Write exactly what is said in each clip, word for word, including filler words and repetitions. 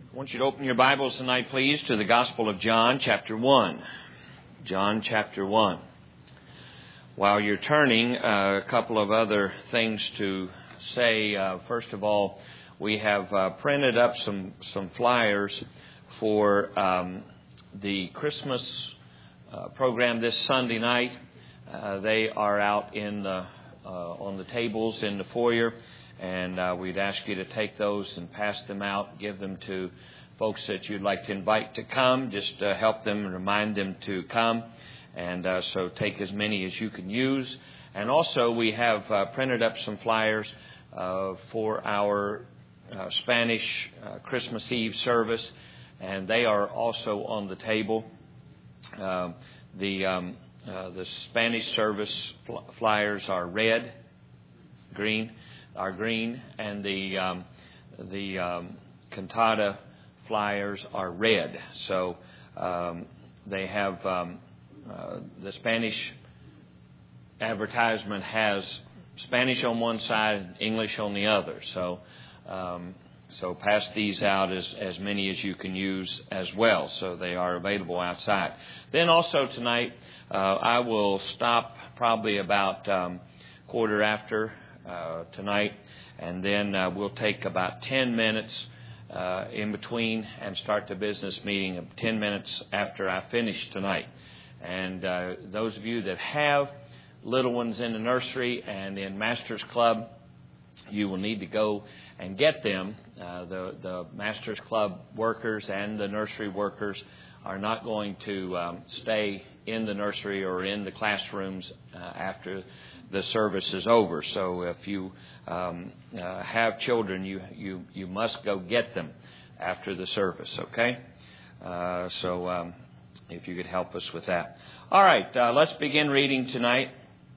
I want you to open your Bibles tonight, please, to the Gospel of John, chapter one. John, chapter one. While you're turning, uh, a couple of other things to say. Uh, first of all, we have uh, printed up some, some flyers for um, the Christmas uh, program this Sunday night. Uh, they are out in the, uh, on the tables in the foyer. And uh, we'd ask you to take those and pass them out, give them to folks that you'd like to invite to come. Just uh, help them and remind them to come. And uh, so take as many as you can use. And also we have uh, printed up some flyers uh, for our uh, Spanish uh, Christmas Eve service. And they are also on the table. Uh, the, um, uh, the Spanish service fl- flyers are red, green. Are green, and the um, the um, cantata flyers are red. So um, they have um, uh, the Spanish advertisement has Spanish on one side, English on the other. So um, so pass these out as as many as you can use as well. So they are available outside. Then also tonight, uh, I will stop probably about um, quarter after. Uh, tonight, and then uh, we'll take about ten minutes uh, in between and start the business meeting of ten minutes after I finish tonight. And uh, those of you that have little ones in the nursery and in Master's Club, you will need to go and get them. Uh, the, the Master's Club workers and the nursery workers are not going to um, stay in the nursery or in the classrooms uh, after the service is over. So if you um, uh, have children, you, you, you must go get them after the service, okay? Uh, so um, if you could help us with that. All right, uh, let's begin reading tonight.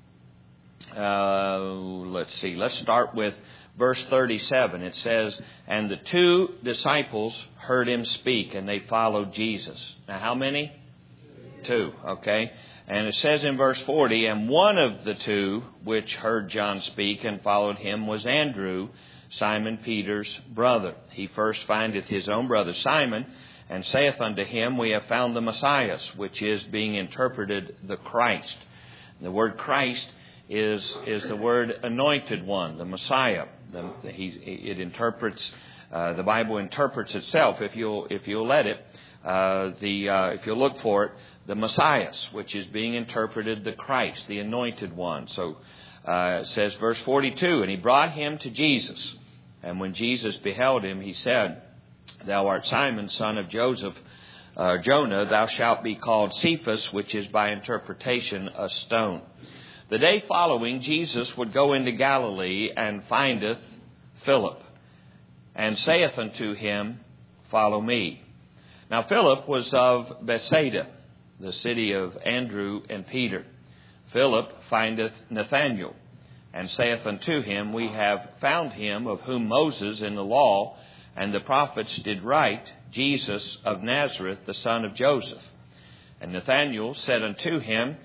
Uh, let's see, let's start with verse thirty-seven. It says, "And the two disciples heard him speak, and they followed Jesus." Now, how many? Two, okay? And it says in verse forty, "And one of the two which heard John speak and followed him was Andrew, Simon Peter's brother. He first findeth his own brother Simon, and saith unto him, We have found the Messiah," which is being interpreted the Christ. The word Christ is is the word anointed one, the Messiah. The, he's, it interprets, uh, the Bible interprets itself, if you'll if you'll let it, uh, the uh, if you'll look for it, the Messiah, which is being interpreted the Christ, the anointed one. So uh, it says, verse forty-two, "And he brought him to Jesus. And when Jesus beheld him, he said, Thou art Simon, son of Joseph, uh, Jonah. Thou shalt be called Cephas, which is by interpretation a stone." The day following, Jesus would go into Galilee, and findeth Philip, and saith unto him, Follow me. Now Philip was of Bethsaida, the city of Andrew and Peter. Philip findeth Nathanael, and saith unto him, We have found him of whom Moses in the law and the prophets did write, Jesus of Nazareth, the son of Joseph. And Nathanael said unto him,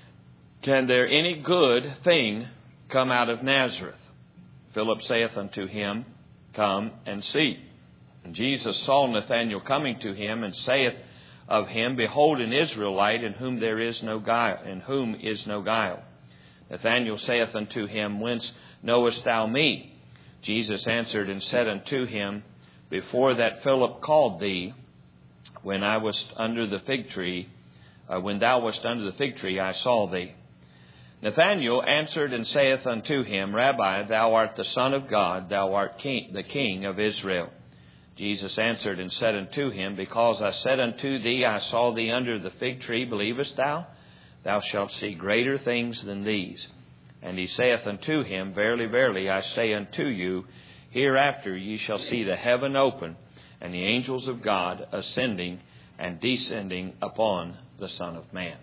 Can there any good thing come out of Nazareth? Philip saith unto him, Come and see. And Jesus saw Nathanael coming to him, and saith of him, Behold, an Israelite in whom there is no guile, in whom is no guile. Nathanael saith unto him, Whence knowest thou me? Jesus answered and said unto him, Before that Philip called thee, when I was under the fig tree, uh, when thou wast under the fig tree, I saw thee. Nathanael answered and saith unto him, Rabbi, thou art the Son of God, thou art king, the King of Israel. Jesus answered and said unto him, Because I said unto thee, I saw thee under the fig tree, believest thou? Thou shalt see greater things than these. And he saith unto him, Verily, verily, I say unto you, hereafter ye shall see the heaven open, and the angels of God ascending and descending upon the Son of Man.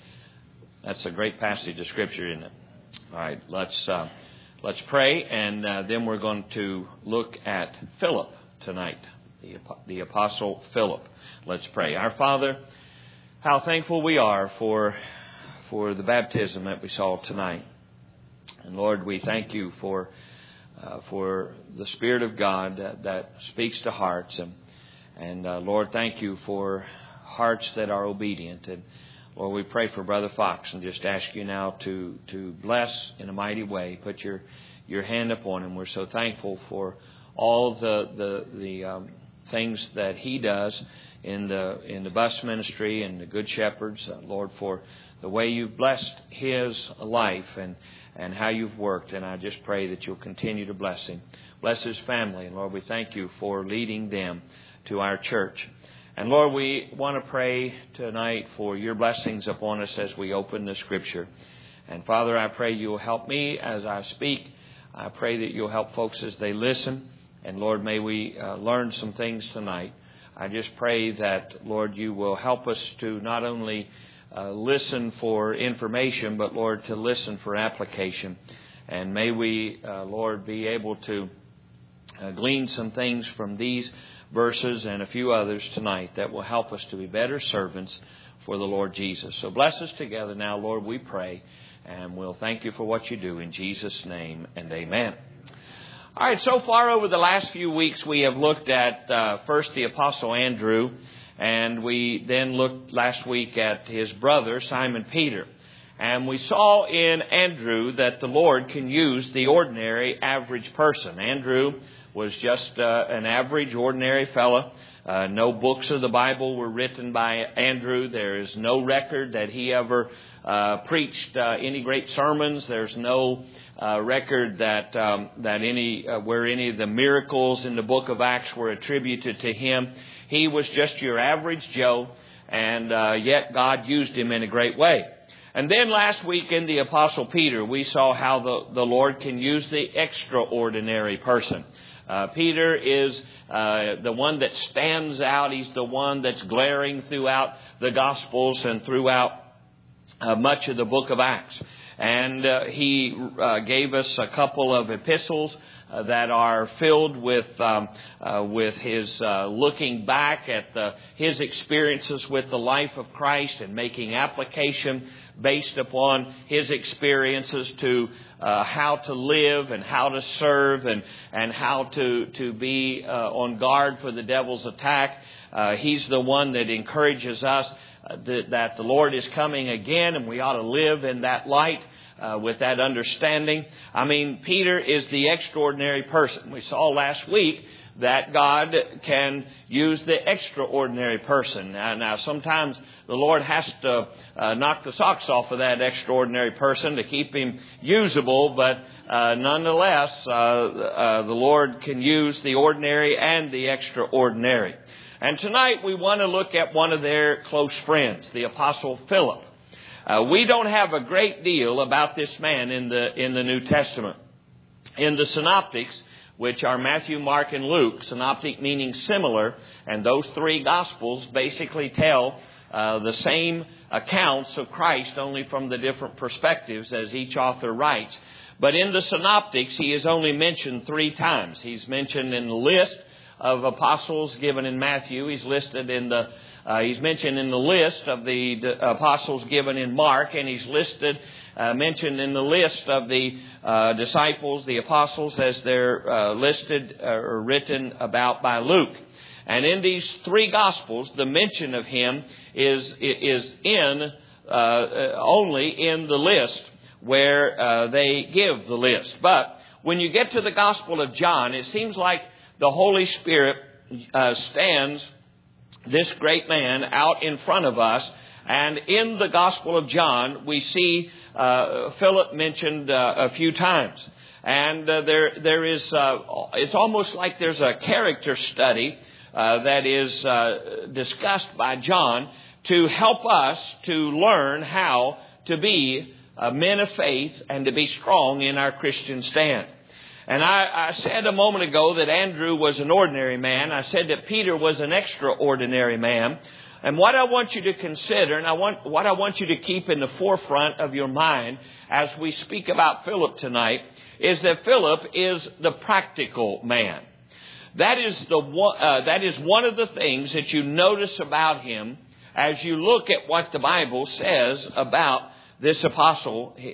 That's a great passage of Scripture, isn't it? All right, let's uh, let's pray, and uh, then we're going to look at Philip tonight, the, the Apostle Philip. Let's pray. Our Father, how thankful we are for for the baptism that we saw tonight. And Lord, we thank you for uh, for the Spirit of God that, that speaks to hearts, and And uh, Lord, thank you for hearts that are obedient. And Lord, we pray for Brother Fox and just ask you now to, to bless in a mighty way. Put your, your hand upon him. We're so thankful for all the the, the um, things that he does in the in the bus ministry and the Good Shepherds. Uh, Lord, for the way you've blessed his life and, and how you've worked. And I just pray that you'll continue to bless him. Bless his family. And Lord, we thank you for leading them to our church. And Lord, we want to pray tonight for your blessings upon us as we open the Scripture. And Father, I pray you'll help me as I speak. I pray that you'll help folks as they listen. And Lord, may we uh, learn some things tonight. I just pray that, Lord, you will help us to not only uh, listen for information, but, Lord, to listen for application. And may we, uh, Lord, be able to uh, glean some things from these verses and a few others tonight that will help us to be better servants for the Lord Jesus. So bless us together now, Lord, we pray. And we'll thank you for what you do in Jesus' name, and amen. All right, so far over the last few weeks, we have looked at uh, first the Apostle Andrew, and we then looked last week at his brother, Simon Peter. And we saw in Andrew that the Lord can use the ordinary, average person. Andrew was just uh, an average, ordinary fellow. Uh, no books of the Bible were written by Andrew. There is no record that he ever uh, preached uh, any great sermons. There's no uh, record that um, that any uh, where any of the miracles in the book of Acts were attributed to him. He was just your average Joe, and uh, yet God used him in a great way. And then last week in the Apostle Peter, we saw how the, the Lord can use the extraordinary person. Uh, Peter is uh, the one that stands out. He's the one that's glaring throughout the Gospels and throughout uh, much of the book of Acts. And uh, he uh, gave us a couple of epistles uh, that are filled with um, uh, with his uh, looking back at the, his experiences with the life of Christ and making application based upon his experiences to uh, how to live and how to serve and, and how to, to be uh, on guard for the devil's attack. Uh, he's the one that encourages us uh, that, that the Lord is coming again, and we ought to live in that light uh, with that understanding. I mean, Peter is the extraordinary person. We saw last week that God can use the extraordinary person. Now, now sometimes the Lord has to uh, knock the socks off of that extraordinary person to keep him usable, but uh, nonetheless, uh, uh, the Lord can use the ordinary and the extraordinary. And tonight we want to look at one of their close friends, the Apostle Philip. Uh, we don't have a great deal about this man in the in the New Testament. In the Synoptics, which are Matthew, Mark, and Luke, synoptic meaning similar, and those three Gospels basically tell uh, the same accounts of Christ, only from the different perspectives as each author writes. But in the Synoptics, he is only mentioned three times. He's mentioned in the list of apostles given in Matthew. He's listed in the uh, he's mentioned in the list of the d- apostles given in Mark, and he's listed uh, mentioned in the list of the uh, disciples, the apostles, as they're uh, listed or written about by Luke. And in these three Gospels, the mention of him is is in uh, only in the list where uh, they give the list. But when you get to the Gospel of John, it seems like the Holy Spirit uh, stands this great man out in front of us. And in the Gospel of John, we see uh, Philip mentioned uh, a few times. And uh, there, there is, uh, it's almost like there's a character study uh, that is uh, discussed by John to help us to learn how to be uh, men of faith and to be strong in our Christian stand. And I, I said a moment ago that Andrew was an ordinary man. I said that Peter was an extraordinary man. And what I want you to consider, and I want what I want you to keep in the forefront of your mind as we speak about Philip tonight, is that Philip is the practical man. That is the one, uh, that is one of the things that you notice about him as you look at what the Bible says about this apostle. He,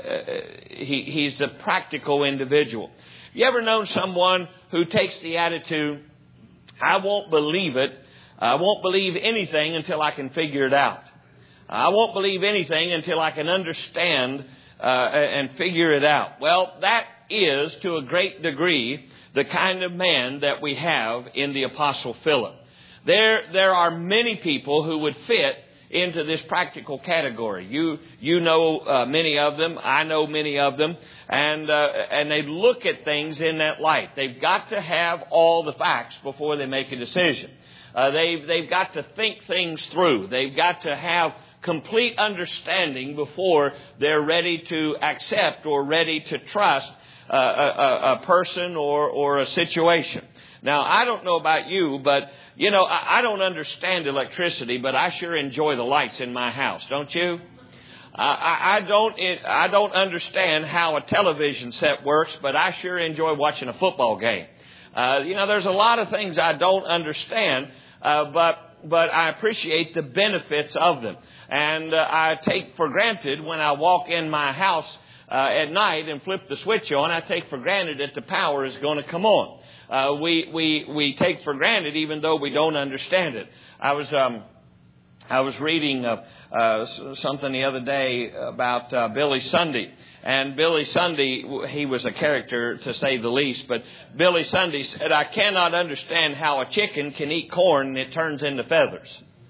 uh, he, he's a practical individual. You ever known someone who takes the attitude I won't believe it. I won't believe anything until I can figure it out. I won't believe anything until I can understand uh, and figure it out. Well, that is, to a great degree, the kind of man that we have in the Apostle Philip. There, there are many people who would fit into this practical category. You, you know uh, many of them. I know many of them. And, uh, and they look at things in that light. They've got to have all the facts before they make a decision. Uh, they've, they've got to think things through. They've got to have complete understanding before they're ready to accept or ready to trust uh, a, a person or, or a situation. Now, I don't know about you, but, you know, I, I don't understand electricity, but I sure enjoy the lights in my house, don't you? Uh, I, I don't I don't understand how a television set works, but I sure enjoy watching a football game. Uh, you know, there's a lot of things I don't understand, uh, but but I appreciate the benefits of them. And uh, I take for granted when I walk in my house uh, at night and flip the switch on, I take for granted that the power is going to come on. Uh, we we we take for granted even though we don't understand it. I was um I was reading uh, uh, something the other day about uh, Billy Sunday. And Billy Sunday, he was a character to say the least, but Billy Sunday said, I cannot understand how a chicken can eat corn and it turns into feathers.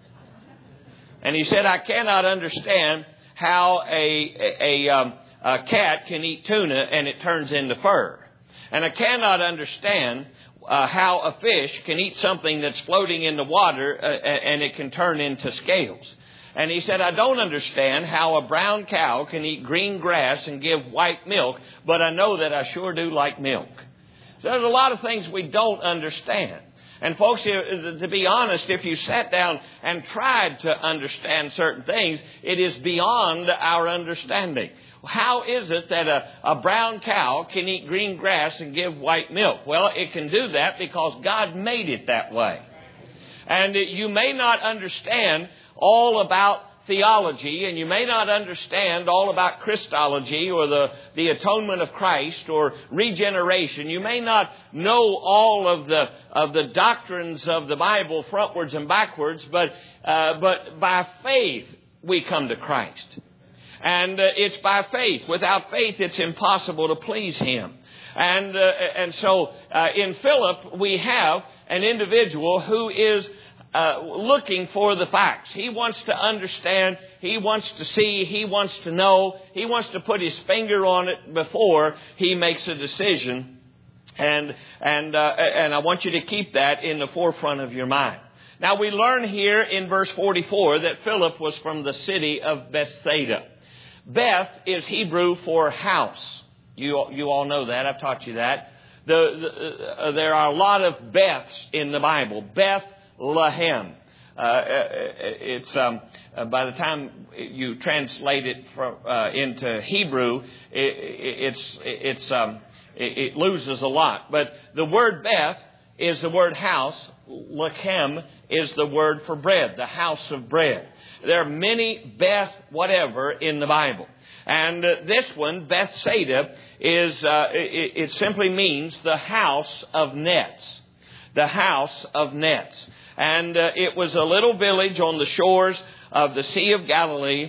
And he said, I cannot understand how a, a, a, um, a cat can eat tuna and it turns into fur. And I cannot understand Uh, how a fish can eat something that's floating in the water uh, and it can turn into scales. And he said, I don't understand how a brown cow can eat green grass and give white milk, but I know that I sure do like milk. So there's a lot of things we don't understand. And folks, to be honest, if you sat down and tried to understand certain things, it is beyond our understanding. How is it that a, a brown cow can eat green grass and give white milk? Well, it can do that because God made it that way. And you may not understand all about theology, and you may not understand all about Christology or the, the atonement of Christ or regeneration. You may not know all of the of the doctrines of the Bible frontwards and backwards, but uh, but by faith we come to Christ. And uh, it's by faith. Without faith, it's impossible to please Him. And uh, and so uh, in Philip, we have an individual who is uh, looking for the facts. He wants to understand. He wants to see. He wants to know. He wants to put his finger on it before he makes a decision. And and uh, and I want you to keep that in the forefront of your mind. Now, we learn here in verse forty-four that Philip was from the city of Bethsaida. Beth is Hebrew for house. You you all know that. I've taught you that. The, the, uh, there are a lot of Beths in the Bible. Bethlehem. Uh, it's um, uh, by the time you translate it from, uh, into Hebrew, it, it's it's um, it, it loses a lot. But the word Beth is the word house. Lechem is the word for bread, the house of bread. There are many Beth whatever in the Bible. And uh, this one, Bethsaida, is uh, it, it simply means the house of nets. The house of nets. And uh, it was a little village on the shores of the Sea of Galilee.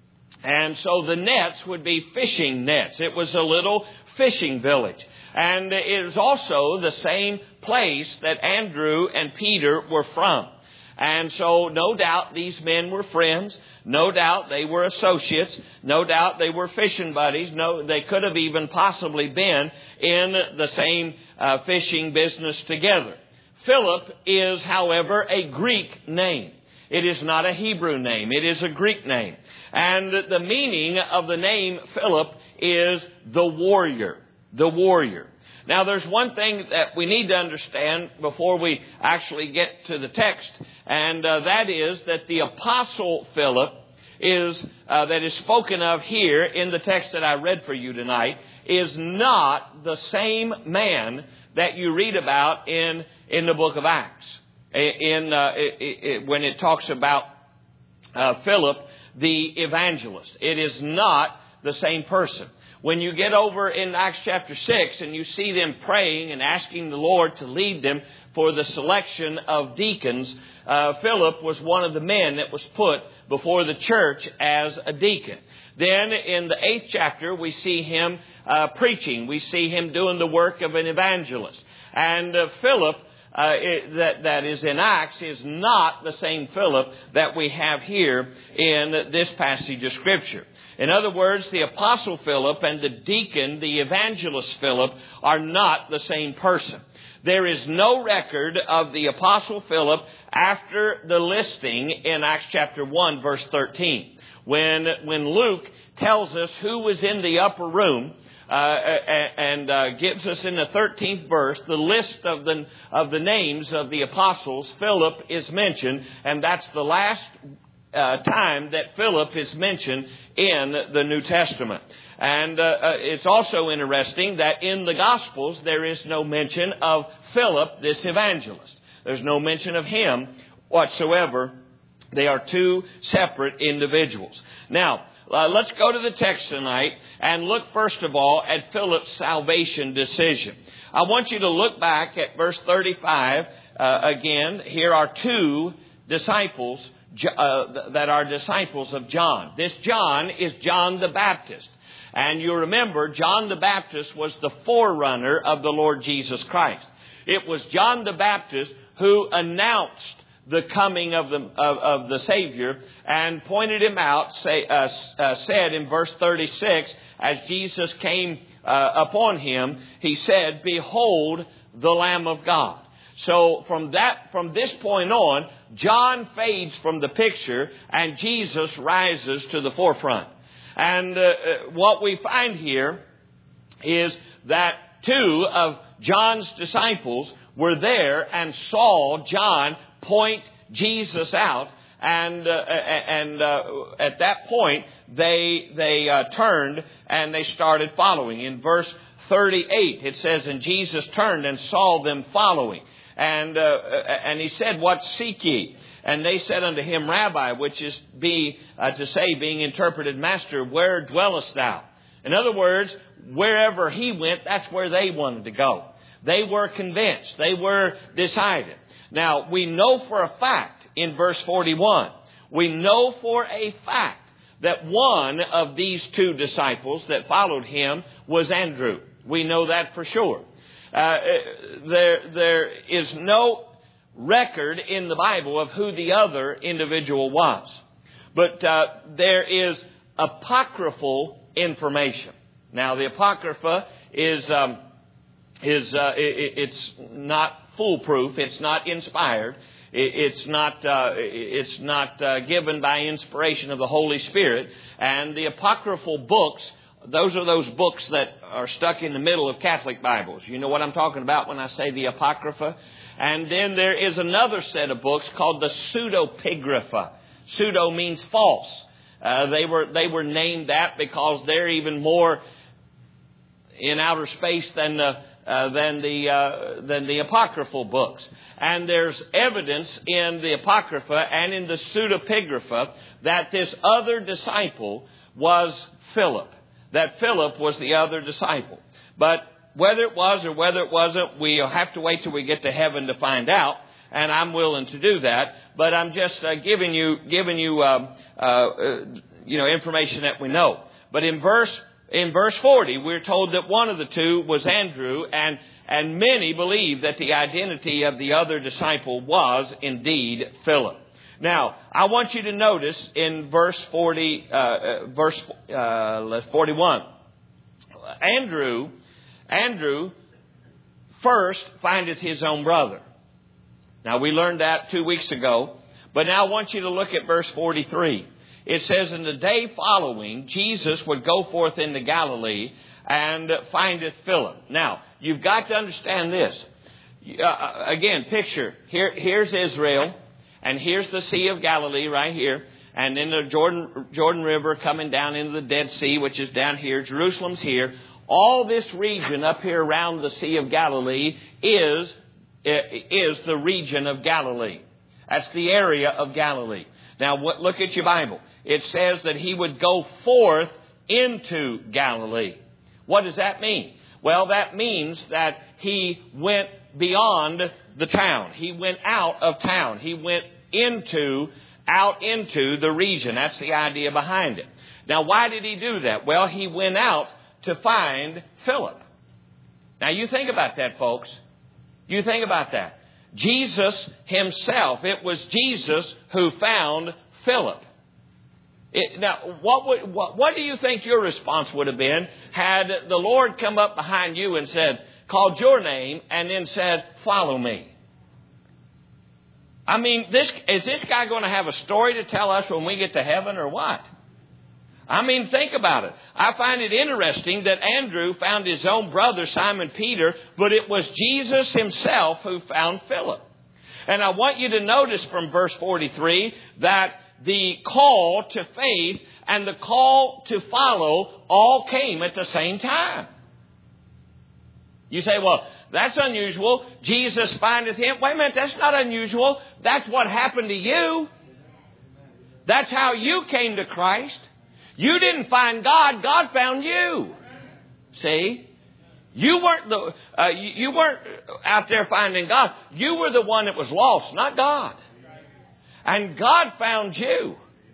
And so the nets would be fishing nets. It was a little fishing village. And it is also the same place that Andrew and Peter were from. And so no doubt these men were friends. No doubt they were associates. No doubt they were fishing buddies. No, they could have even possibly been in the same uh, fishing business together. Philip is, however, a Greek name. It is not a Hebrew name. It is a Greek name. And the meaning of the name Philip is the warrior. The warrior. Now, there's one thing that we need to understand before we actually get to the text, and uh, that is that the Apostle Philip is uh, that is spoken of here in the text that I read for you tonight is not the same man that you read about in in the book of Acts. In uh, it, it, when it talks about uh, Philip the evangelist, it is not the same person. When you get over in Acts chapter six and you see them praying and asking the Lord to lead them, for the selection of deacons, uh, Philip was one of the men that was put before the church as a deacon. Then in the eighth chapter, we see him uh, preaching. We see him doing the work of an evangelist. And uh, Philip, uh, it, that, that is in Acts, is not the same Philip that we have here in this passage of Scripture. In other words, the Apostle Philip and the deacon, the evangelist Philip, are not the same person. There is no record of the Apostle Philip after the listing in Acts chapter one, verse thirteen. When, when Luke tells us who was in the upper room, uh, and uh, gives us in the thirteenth verse the list of the, of the names of the apostles, Philip is mentioned, and that's the last uh, time that Philip is mentioned in the New Testament. And uh, uh, it's also interesting that in the Gospels there is no mention of Philip, this evangelist. There's no mention of him whatsoever. They are two separate individuals. Now, uh, let's go to the text tonight and look first of all at Philip's salvation decision. I want you to look back at verse thirty-five uh, again. Here are two disciples uh, that are disciples of John. This John is John the Baptist. And you remember, John the Baptist was the forerunner of the Lord Jesus Christ. It was John the Baptist who announced the coming of the of, of the Savior and pointed him out, say, uh, uh, said in verse thirty-six, as Jesus came uh, upon him, he said, "Behold the Lamb of God." So from that, from this point on, John fades from the picture and Jesus rises to the forefront. And uh, what we find here is that two of John's disciples were there and saw John point Jesus out, and uh, and uh, at that point they they uh, turned and they started following. In verse thirty-eight it says, "And Jesus turned and saw them following, and uh, and he said, What seek ye? And they said unto him, Rabbi," which is be uh, to say, being interpreted, Master, where dwellest thou? In other words, wherever he went, that's where they wanted to go. They were convinced. They were decided. Now, we know for a fact in verse forty-one, we know for a fact that one of these two disciples that followed him was Andrew. We know that for sure. Uh, there, there is no record in the Bible of who the other individual was. But uh, there is apocryphal information. Now, the Apocrypha is um, is uh, it, it's not foolproof. It's not inspired. It, it's not uh, it's not uh, given by inspiration of the Holy Spirit. And the apocryphal books, those are those books that are stuck in the middle of Catholic Bibles. You know what I'm talking about when I say the Apocrypha? And then there is another set of books called the Pseudepigrapha. Pseudo means false. Uh, they were they were named that because they're even more in outer space than the uh, than the uh, than the apocryphal books. And there's evidence in the Apocrypha and in the Pseudepigrapha that this other disciple was Philip. That Philip was the other disciple. But whether it was or whether it wasn't, we'll have to wait till we get to heaven to find out. And I'm willing to do that. But I'm just uh, giving you giving you um, uh, uh, you know information that we know. But in verse in verse forty, we're told that one of the two was Andrew, and and many believe that the identity of the other disciple was indeed Philip. Now, I want you to notice in verse forty, uh, uh, verse uh, forty-one, Andrew. Andrew first findeth his own brother. Now, we learned that two weeks ago. But now I want you to look at verse forty-three. It says, "In the day following, Jesus would go forth into Galilee and findeth Philip." Now, you've got to understand this. Uh, again, picture. Here, here's Israel. And here's the Sea of Galilee right here. And then the Jordan, Jordan River coming down into the Dead Sea, which is down here. Jerusalem's here. All this region up here around the Sea of Galilee is, is the region of Galilee. That's the area of Galilee. Now, what, look at your Bible. It says that he would go forth into Galilee. What does that mean? Well, that means that he went beyond the town. He went out of town. He went into, out into the region. That's the idea behind it. Now, why did he do that? Well, he went out to find Philip. Now, you think about that, folks. You think about that. Jesus himself, it was Jesus who found Philip. It, now, what, would, what, what do you think your response would have been had the Lord come up behind you and said, called your name, and then said, follow me? I mean, this is this guy going to have a story to tell us when we get to heaven or what? I mean, think about it. I find it interesting that Andrew found his own brother, Simon Peter, but it was Jesus himself who found Philip. And I want you to notice from verse forty-three that the call to faith and the call to follow all came at the same time. You say, well, that's unusual. Jesus findeth him. Wait a minute, that's not unusual. That's what happened to you. That's how you came to Christ. You didn't find God. God found you. See? You weren't the uh, you, you weren't out there finding God. You were the one that was lost, not God. And God found you.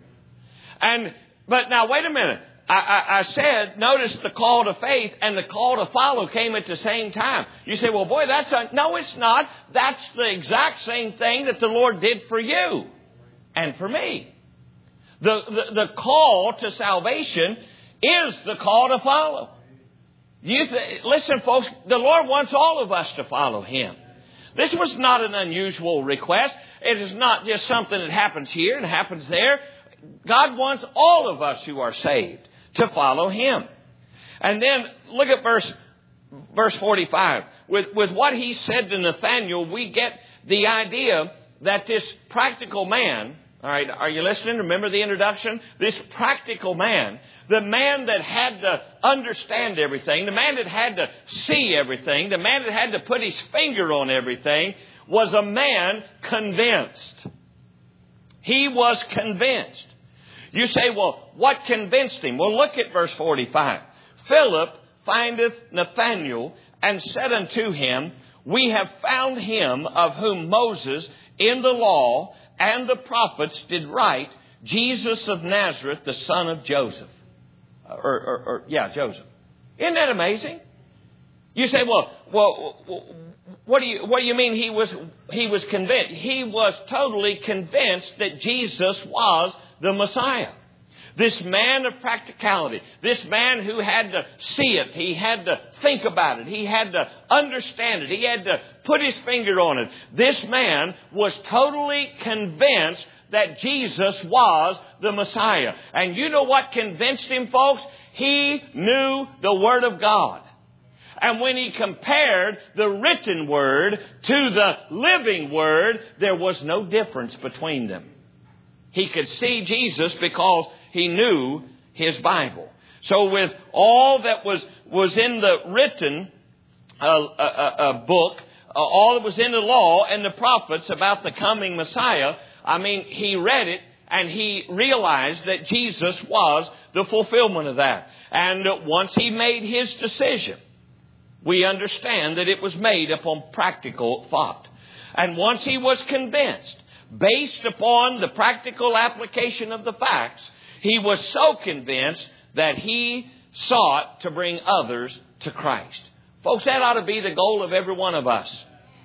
And but now wait a minute. I, I, I said, notice the call to faith and the call to follow came at the same time. You say, well, boy, that's a, no, it's not. That's the exact same thing that the Lord did for you and for me. The, the, the call to salvation is the call to follow. You th- listen, folks, the Lord wants all of us to follow Him. This was not an unusual request. It is not just something that happens here and happens there. God wants all of us who are saved to follow Him. And then look at verse verse forty-five. With, with what He said to Nathanael, we get the idea that this practical man, all right, are you listening? Remember the introduction? This practical man, the man that had to understand everything, the man that had to see everything, the man that had to put his finger on everything, was a man convinced. He was convinced. You say, well, what convinced him? Well, look at verse forty-five. Philip findeth Nathanael and said unto him, we have found him of whom Moses in the law and the prophets did write, Jesus of Nazareth, the son of Joseph. Or, or, or yeah, Joseph. Isn't that amazing? You say, well, well, what do you what do you mean he was he was convinced? He was totally convinced that Jesus was the Messiah. This man of practicality, this man who had to see it, he had to think about it, he had to understand it, he had to put his finger on it. This man was totally convinced that Jesus was the Messiah. And you know what convinced him, folks? He knew the Word of God. And when he compared the written Word to the living Word, there was no difference between them. He could see Jesus because he knew his Bible. So with all that was, was in the written uh, uh, uh, book, uh, all that was in the law and the prophets about the coming Messiah, I mean, he read it and he realized that Jesus was the fulfillment of that. And once he made his decision, we understand that it was made upon practical thought. And once he was convinced, based upon the practical application of the facts, he was so convinced that he sought to bring others to Christ. Folks, that ought to be the goal of every one of us.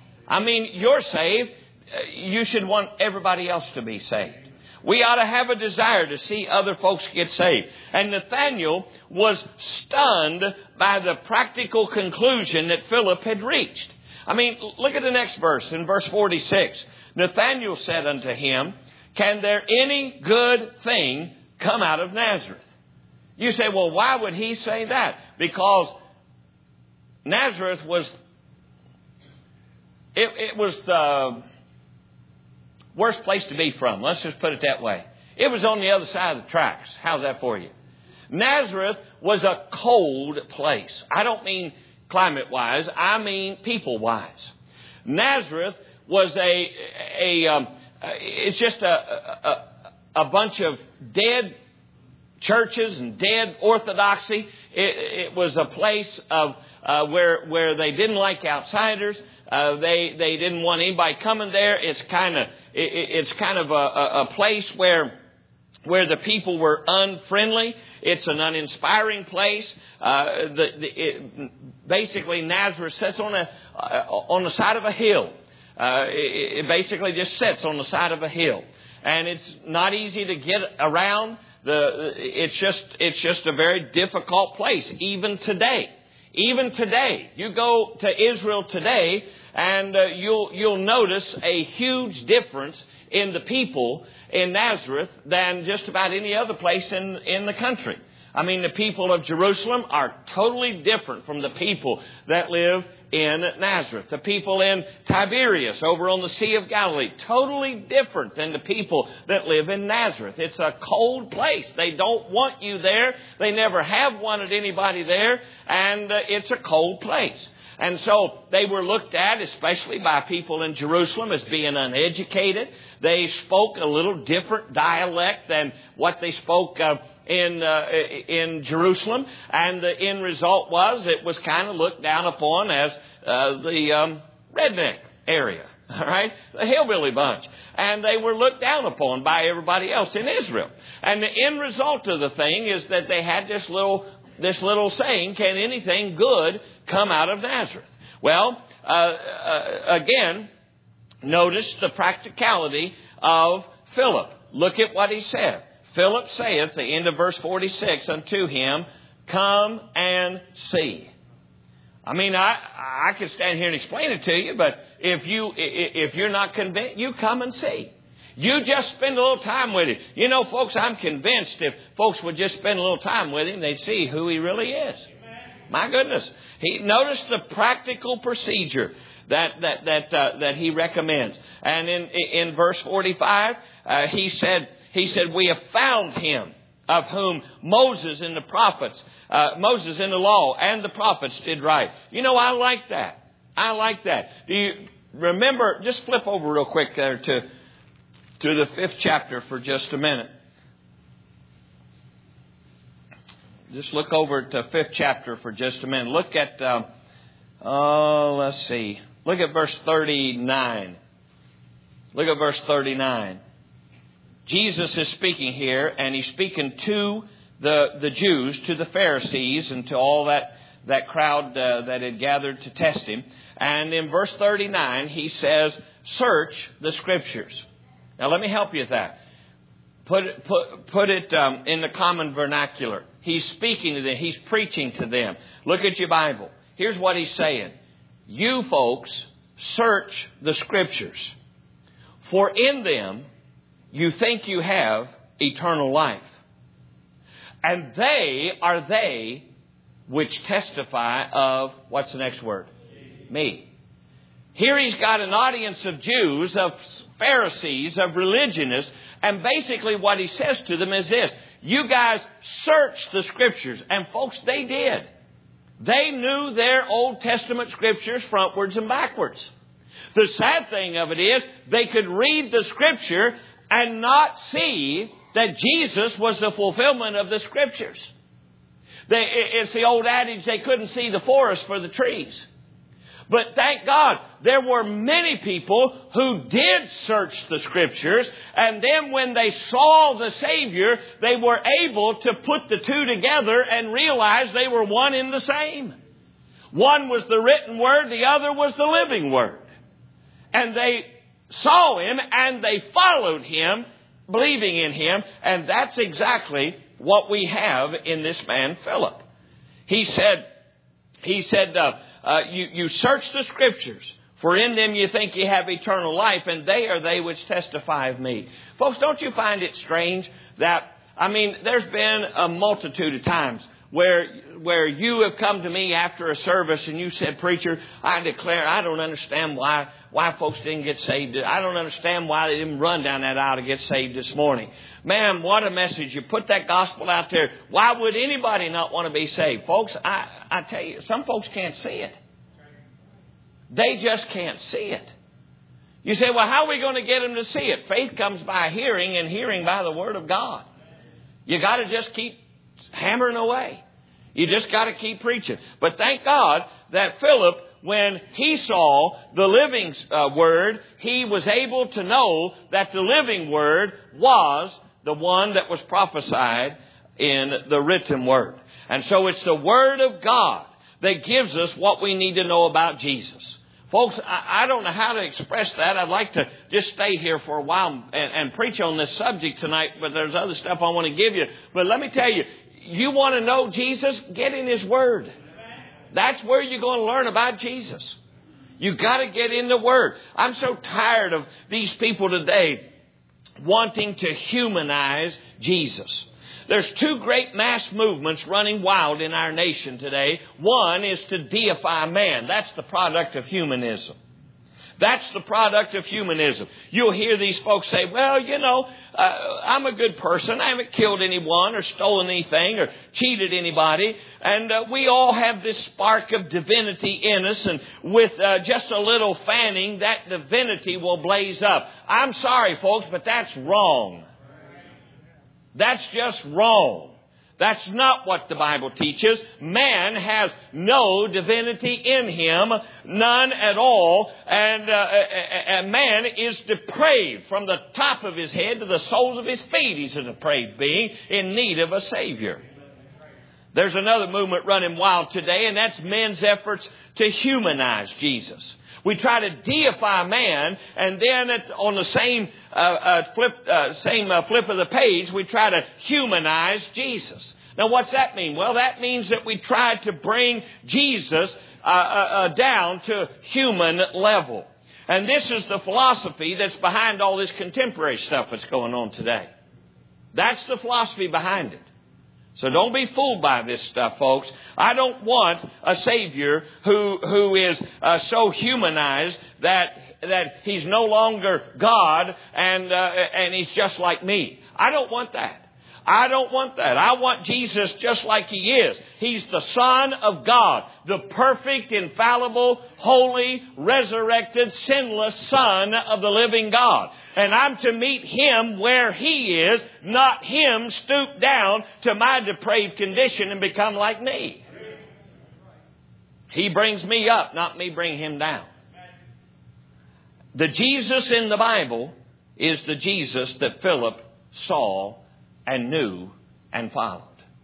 I mean, you're saved. You should want everybody else to be saved. We ought to have a desire to see other folks get saved. And Nathanael was stunned by the practical conclusion that Philip had reached. I mean, look at the next verse in verse forty-six. Nathanael said unto him, can there any good thing come out of Nazareth? You say, well, why would he say that? Because Nazareth was, it, it was the worst place to be from. Let's just put it that way. It was on the other side of the tracks. How's that for you? Nazareth was a cold place. I don't mean climate-wise. I mean people-wise. Nazareth was a, a um, it's just a, a, a bunch of dead churches and dead orthodoxy. It, it was a place of uh, where where they didn't like outsiders. Uh, they they didn't want anybody coming there. It's kind of it, it's kind of a, a, a place where where the people were unfriendly. It's an uninspiring place. Uh, the, the, it, basically, Nazareth sits on a uh, on the side of a hill. Uh, it, it basically just sits on the side of a hill, and it's not easy to get around. The it's just it's just a very difficult place, even today. Even today, you go to Israel today, and uh, you'll you'll notice a huge difference in the people in Nazareth than just about any other place in in the country. I mean, the people of Jerusalem are totally different from the people that live in Nazareth. The people in Tiberias over on the Sea of Galilee, totally different than the people that live in Nazareth. It's a cold place. They don't want you there. They never have wanted anybody there. And uh, it's a cold place. And so they were looked at, especially by people in Jerusalem, as being uneducated. They spoke a little different dialect than what they spoke of in uh, in Jerusalem, and the end result was it was kind of looked down upon as uh, the um, redneck area, all right, the hillbilly bunch, and they were looked down upon by everybody else in Israel. And the end result of the thing is that they had this little this little saying: "Can anything good come out of Nazareth?" Well, uh, uh, again, notice the practicality of Philip. Look at what he said. Philip saith, the end of verse forty-six, unto him, come and see. I mean, I I could stand here and explain it to you, but if you if you're not convinced, you come and see. You just spend a little time with him. You know, folks, I'm convinced if folks would just spend a little time with him, they'd see who he really is. My goodness. He notice the practical procedure that that that uh, that he recommends. And in in verse forty-five, uh, he said. He said, we have found him of whom Moses and the prophets, uh, Moses in the law and the prophets did write. You know, I like that. I like that. Do you remember, just flip over real quick there to, to the fifth chapter for just a minute. Just look over to fifth chapter for just a minute. Look at, um, oh, let's see. Look at verse thirty-nine. Look at verse thirty-nine. Jesus is speaking here, and he's speaking to the, the Jews, to the Pharisees, and to all that, that crowd uh, that had gathered to test him. And in verse thirty-nine, he says, search the Scriptures. Now, let me help you with that. Put it, put, put it um, in the common vernacular. He's speaking to them. He's preaching to them. Look at your Bible. Here's what he's saying. You folks, search the Scriptures, for in them you think you have eternal life. And they are they which testify of, what's the next word? Me. Here he's got an audience of Jews, of Pharisees, of religionists. And basically what he says to them is this. You guys search the Scriptures. And folks, they did. They knew their Old Testament Scriptures frontwards and backwards. The sad thing of it is they could read the Scripture and not see that Jesus was the fulfillment of the Scriptures. They, it's the old adage, they couldn't see the forest for the trees. But thank God, there were many people who did search the Scriptures, and then when they saw the Savior, they were able to put the two together and realize they were one in the same. One was the written Word, the other was the living Word. And they saw Him and they followed Him, believing in Him. And that's exactly what we have in this man, Philip. He said, he said, uh, uh, you, you search the Scriptures, for in them you think you have eternal life, and they are they which testify of me. Folks, don't you find it strange that, I mean, there's been a multitude of times where where you have come to me after a service and you said, preacher, I declare I don't understand why why folks didn't get saved. I don't understand why they didn't run down that aisle to get saved this morning. Man, what a message. You put that gospel out there. Why would anybody not want to be saved? Folks, I, I tell you, some folks can't see it. They just can't see it. You say, well, how are we going to get them to see it? Faith comes by hearing, and hearing by the Word of God. You got to just keep hammering away. You just got to keep preaching. But thank God that Philip, when he saw the living uh, Word, he was able to know that the living Word was the one that was prophesied in the written Word. And so it's the Word of God that gives us what we need to know about Jesus. Folks, I, I don't know how to express that. I'd like to just stay here for a while and, and preach on this subject tonight, but there's other stuff I want to give you. But let me tell you, you want to know Jesus? Get in His Word. That's where you're going to learn about Jesus. You got to get in the Word. I'm so tired of these people today wanting to humanize Jesus. There's two great mass movements running wild in our nation today. One is to deify man. That's the product of humanism. That's the product of humanism. You'll hear these folks say, well, you know, uh, I'm a good person. I haven't killed anyone or stolen anything or cheated anybody. And uh, we all have this spark of divinity in us. And with uh, just a little fanning, that divinity will blaze up. I'm sorry, folks, but that's wrong. That's just wrong. That's not what the Bible teaches. Man has no divinity in him, none at all. And, uh, and man is depraved from the top of his head to the soles of his feet. He's a depraved being in need of a Savior. There's another movement running wild today, and that's men's efforts to humanize Jesus. We try to deify man, and then at, on the same uh, uh, flip, uh, same uh, flip of the page, we try to humanize Jesus. Now, what's that mean? Well, that means that we try to bring Jesus uh, uh, uh, down to human level. And this is the philosophy that's behind all this contemporary stuff that's going on today. That's the philosophy behind it. So don't be fooled by this stuff, folks. I don't want a Savior who who is uh, so humanized that that He's no longer God and uh, and He's just like me. I don't want that. I don't want that. I want Jesus just like He is. He's the Son of God, the perfect, infallible, holy, resurrected, sinless Son of the living God. And I'm to meet Him where He is, not Him stoop down to my depraved condition and become like me. He brings me up, not me bring Him down. The Jesus in the Bible is the Jesus that Philip saw and knew and followed.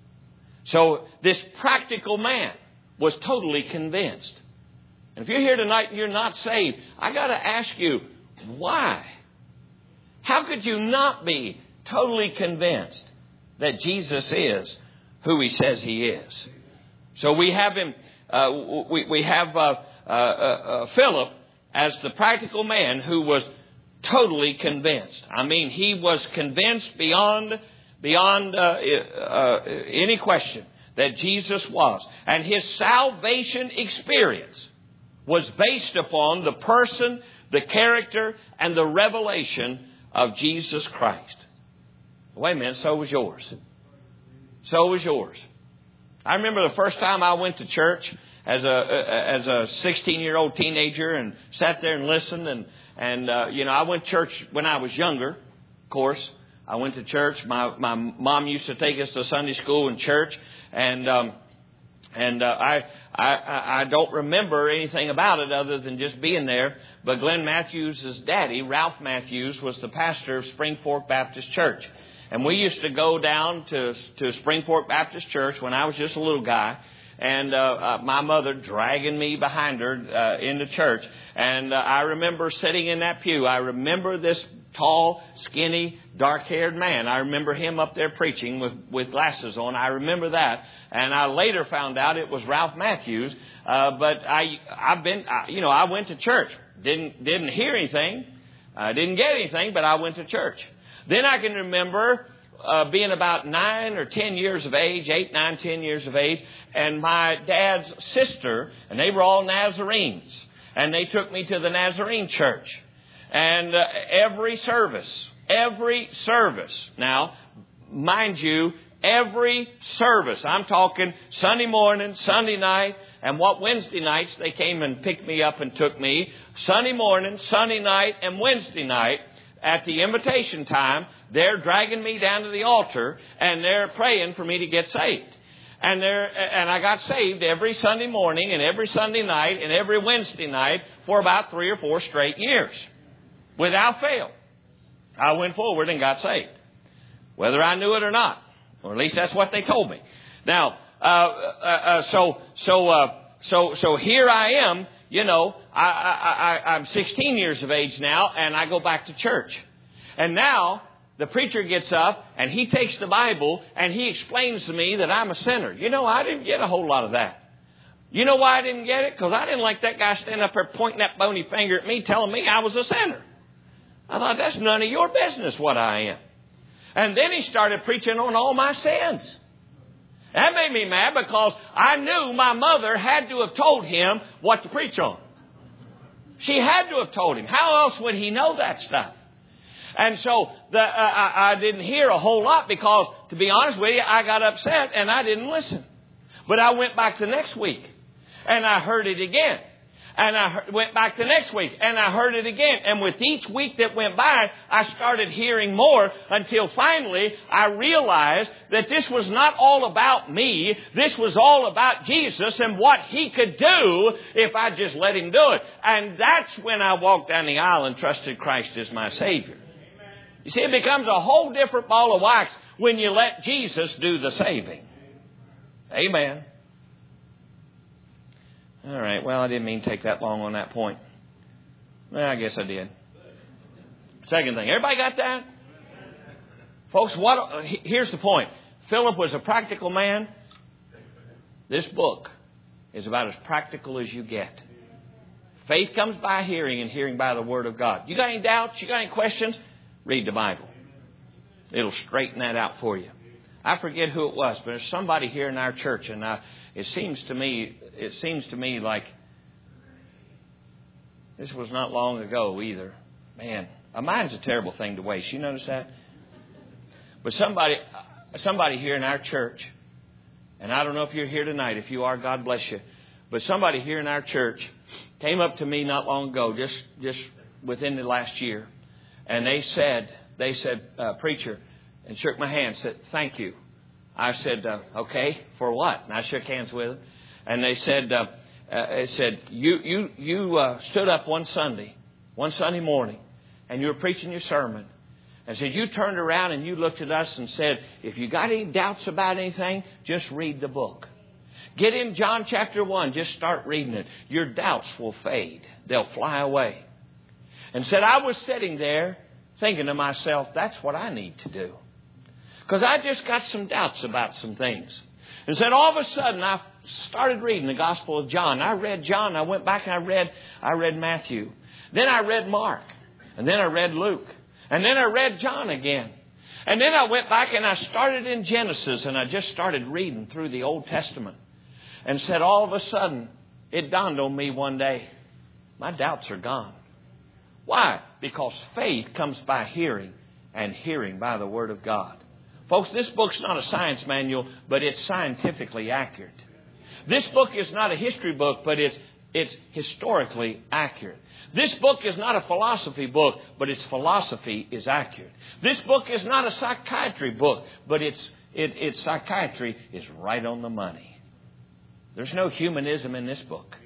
So this practical man was totally convinced. And if you're here tonight and you're not saved, I got to ask you, why? How could you not be totally convinced that Jesus is who He says He is? So we have him. Uh, we, we have uh, uh, uh, Philip as the practical man who was totally convinced. I mean, he was convinced beyond beyond uh, uh, any question that Jesus was. And his salvation experience was based upon the person, the character, and the revelation of Jesus Christ. Wait a minute, so was yours. So was yours. I remember the first time I went to church as a as a sixteen-year-old teenager and sat there and listened. And, and uh, you know, I went to church when I was younger, of course. I went to church. My my mom used to take us to Sunday school and church, and um, and uh, I I I don't remember anything about it other than just being there. But Glenn Matthews' daddy, Ralph Matthews, was the pastor of Spring Fork Baptist Church, and we used to go down to to Spring Fork Baptist Church when I was just a little guy. And uh, uh, my mother dragging me behind her uh, into church. And uh, I remember sitting in that pew. I remember this tall, skinny, dark-haired man. I remember him up there preaching with, with glasses on. I remember that. And I later found out it was Ralph Matthews. Uh, but I, I've been, I, you know, I went to church. Didn't didn't hear anything. I didn't get anything, but I went to church. Then I can remember Uh, being about nine or ten years of age, eight, nine, ten years of age, and my dad's sister, and they were all Nazarenes, and they took me to the Nazarene church. And uh, every service, every service, now, mind you, every service, I'm talking Sunday morning, Sunday night, and what Wednesday nights, they came and picked me up and took me, Sunday morning, Sunday night, and Wednesday night. at the invitation time, they're dragging me down to the altar and they're praying for me to get saved. And they're, and I got saved every Sunday morning and every Sunday night and every Wednesday night for about three or four straight years. Without fail. I went forward and got saved. Whether I knew it or not. Or at least that's what they told me. Now, uh, uh, uh, so, so, uh, so, so here I am. You know, I, I, I, I'm sixteen years of age now, and I go back to church. And now, the preacher gets up, and he takes the Bible, and he explains to me that I'm a sinner. You know, I didn't get a whole lot of that. You know why I didn't get it? Because I didn't like that guy standing up there pointing that bony finger at me, telling me I was a sinner. I thought, that's none of your business what I am. And then he started preaching on all my sins. That made me mad because I knew my mother had to have told him what to preach on. She had to have told him. How else would he know that stuff? And so the, uh, I, I didn't hear a whole lot because, to be honest with you, I got upset and I didn't listen. But I went back the next week and I heard it again. And I heard, went back the next week and I heard it again. And with each week that went by, I started hearing more until finally I realized that this was not all about me. This was all about Jesus and what He could do if I just let Him do it. And that's when I walked down the aisle and trusted Christ as my Savior. You see, it becomes a whole different ball of wax when you let Jesus do the saving. Amen. All right, well, I didn't mean to take that long on that point. Well, I guess I did. Second thing, everybody got that? Folks, what? Here's the point. Philip was a practical man. This book is about as practical as you get. Faith comes by hearing and hearing by the Word of God. You got any doubts? You got any questions? Read the Bible. It'll straighten that out for you. I forget who it was, but there's somebody here in our church, and I, it seems to me, it seems to me like this was not long ago either. Man, a mind's a terrible thing to waste. You notice that? But somebody, somebody here in our church, and I don't know if you're here tonight. If you are, God bless you. But somebody here in our church came up to me not long ago, just just within the last year, and they said, they said, uh, preacher. And shook my hand, said, thank you. I said, uh, okay, for what? And I shook hands with them. And they said, uh, uh, they said, you you you uh, stood up one Sunday, one Sunday morning, and you were preaching your sermon. And said, you turned around and you looked at us and said, if you got any doubts about anything, just read the book. Get in John chapter one, just start reading it. Your doubts will fade. They'll fly away. And said, I was sitting there thinking to myself, that's what I need to do. Because I just got some doubts about some things. And said all of a sudden I started reading the Gospel of John. I read John. I went back and I read, I read Matthew. Then I read Mark. And then I read Luke. And then I read John again. And then I went back and I started in Genesis and I just started reading through the Old Testament. And said all of a sudden it dawned on me one day, my doubts are gone. Why? Because faith comes by hearing and hearing by the Word of God. Folks, this book's not a science manual, but it's scientifically accurate. This book is not a history book, but it's it's historically accurate. This book is not a philosophy book, but its philosophy is accurate. This book is not a psychiatry book, but its it, its psychiatry is right on the money. There's no humanism in this book.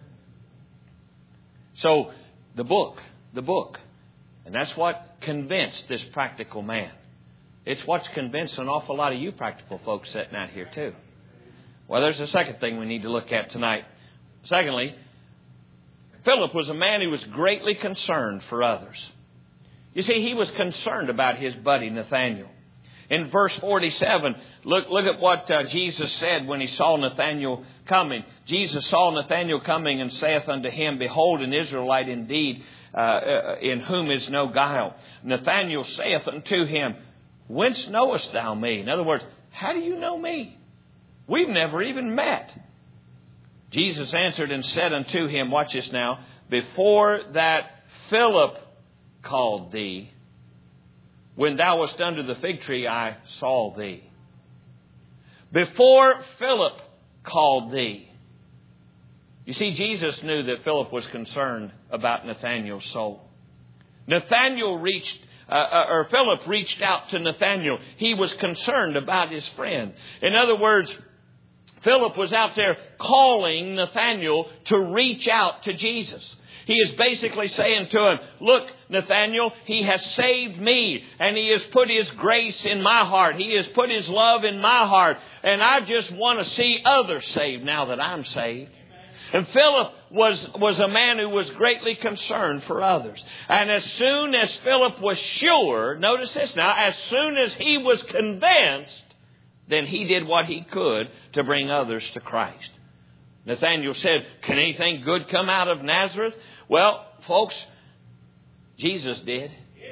So, the book, the book, and that's what convinced this practical man. It's what's convinced an awful lot of you practical folks sitting out here too. Well, there's a second thing we need to look at tonight. Secondly, Philip was a man who was greatly concerned for others. You see, he was concerned about his buddy Nathanael. In verse forty-seven, look, look at what uh, Jesus said when he saw Nathanael coming. Jesus saw Nathanael coming and saith unto him, behold, an Israelite indeed, uh, uh, in whom is no guile. Nathanael saith unto him, whence knowest thou me? In other words, how do you know me? We've never even met. Jesus answered and said unto him, watch this now, before that Philip called thee, when thou wast under the fig tree, I saw thee. Before Philip called thee. You see, Jesus knew that Philip was concerned about Nathanael's soul. Nathanael reached uh, or Philip reached out to Nathanael. He was concerned about his friend. In other words, Philip was out there calling Nathanael to reach out to Jesus. He is basically saying to him, look, Nathanael, He has saved me and He has put His grace in my heart. He has put His love in my heart. And I just want to see others saved now that I'm saved. And Philip was, was a man who was greatly concerned for others. And as soon as Philip was sure, notice this now, as soon as he was convinced, then he did what he could to bring others to Christ. Nathanael said, can anything good come out of Nazareth? Well, folks, Jesus did.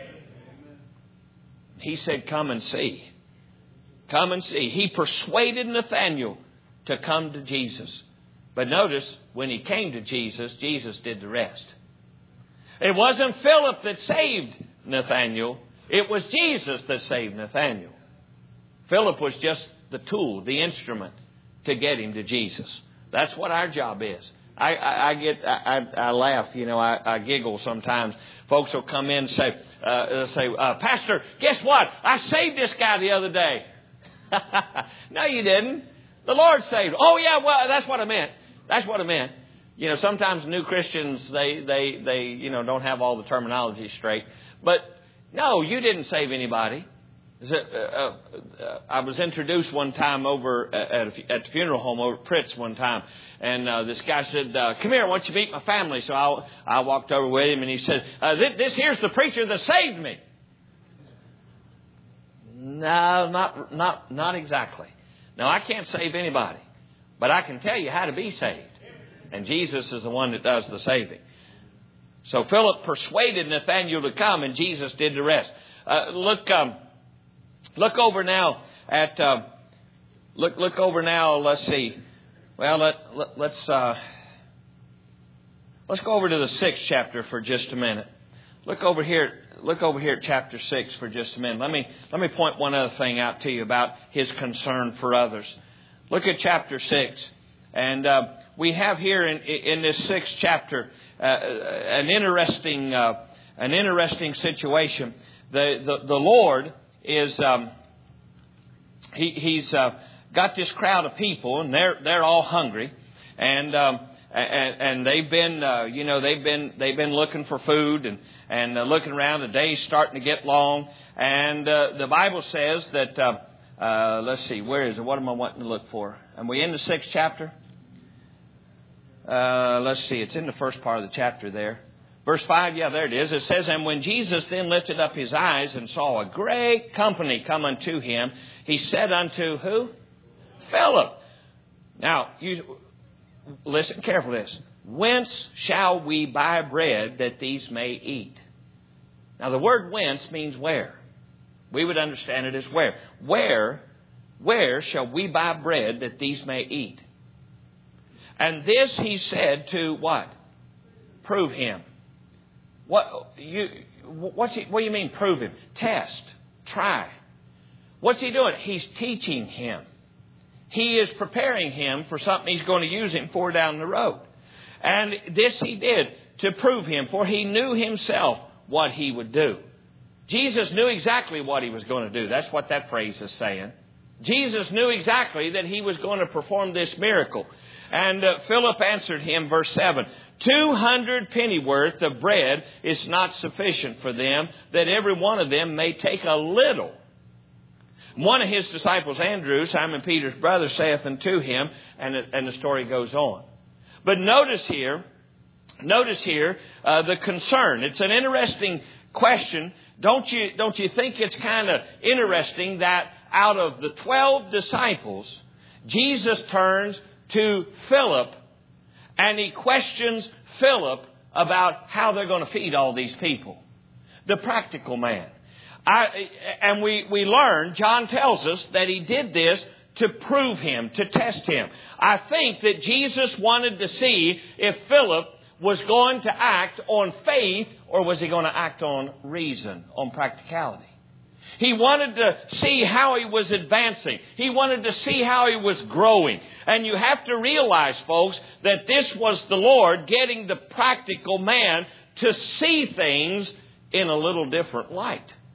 He said, come and see. Come and see. He persuaded Nathanael to come to Jesus. But notice, when he came to Jesus, Jesus did the rest. It wasn't Philip that saved Nathanael. It was Jesus that saved Nathanael. Philip was just the tool, the instrument to get him to Jesus. That's what our job is. I, I, I get, I, I laugh, you know, I, I giggle sometimes. Folks will come in and say, uh, say, uh, Pastor, guess what? I saved this guy the other day. No, you didn't. The Lord saved. Oh, yeah, well, that's what I meant. That's what I meant. You know, sometimes new Christians, they, they, they, you know, don't have all the terminology straight. But no, you didn't save anybody. Uh, uh, uh, I was introduced one time over at, a, at the funeral home over at Pritz one time. And uh, this guy said, uh, come here, why don't you meet my family? So I, I walked over with him and he said, uh, this, this here's the preacher that saved me. No, not, not, not exactly. No, I can't save anybody. But I can tell you how to be saved. And Jesus is the one that does the saving. So Philip persuaded Nathanael to come and Jesus did the rest. Uh, look, um, look over now at, uh, look, look over now, let's see. Well, let, let, let's, uh, let's go over to the sixth chapter for just a minute. Look over here, look over here at chapter six for just a minute. Let me, let me point one other thing out to you about his concern for others. Look at chapter six. And, uh, we have here in, in this sixth chapter, uh, an interesting, uh, an interesting situation. The, the, the Lord is, um, he, he's, uh, got this crowd of people and they're, they're all hungry. And, um, and, and they've been, uh, you know, they've been, they've been looking for food and, and uh, looking around. The day's starting to get long. And, uh, the Bible says that, uh, uh, let's see, where is it? What am I wanting to look for? Are we in the sixth chapter? Uh, let's see, it's in the first part of the chapter there. Verse five, yeah, there it is. It says, and when Jesus then lifted up his eyes and saw a great company come unto him, he said unto who? Philip. Now, you listen carefully to this. Whence shall we buy bread that these may eat? Now, the word whence means where. We would understand it as where. Where, where shall we buy bread that these may eat? And this he said to what? Prove him. What you? What's he, what do you mean prove him? Test. Try. What's he doing? He's teaching him. He is preparing him for something he's going to use him for down the road. And this he did to prove him, for he knew himself what he would do. Jesus knew exactly what he was going to do. That's what that phrase is saying. Jesus knew exactly that he was going to perform this miracle. And uh, Philip answered him, verse seven, Two hundred pennyworth of bread is not sufficient for them, that every one of them may take a little. One of his disciples, Andrew, Simon Peter's brother, saith unto him, and, and the story goes on. But notice here, notice here uh, the concern. It's an interesting question. Don't you, don't you think it's kind of interesting that out of the twelve disciples, Jesus turns to Philip and he questions Philip about how they're going to feed all these people. The practical man. I, and we, we learn, John tells us that he did this to prove him, to test him. I think that Jesus wanted to see if Philip was going to act on faith or was he going to act on reason, on practicality. He wanted to see how he was advancing. He wanted to see how he was growing. And you have to realize, folks, that this was the Lord getting the practical man to see things in a little different light.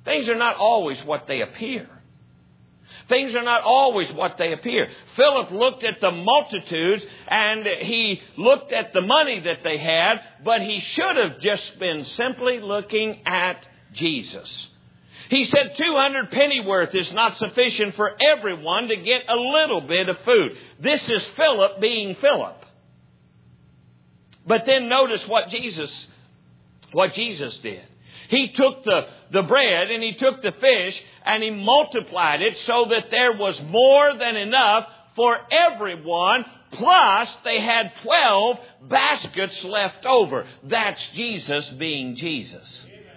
Things are not always what they appear. Things are not always what they appear. Philip looked at the multitudes and he looked at the money that they had, but he should have just been simply looking at Jesus. He said two hundred pennyworth is not sufficient for everyone to get a little bit of food. This is Philip being Philip. But then notice what Jesus, what Jesus did. He took the, the bread and he took the fish and he multiplied it so that there was more than enough for everyone. Plus they had twelve baskets left over. That's Jesus being Jesus.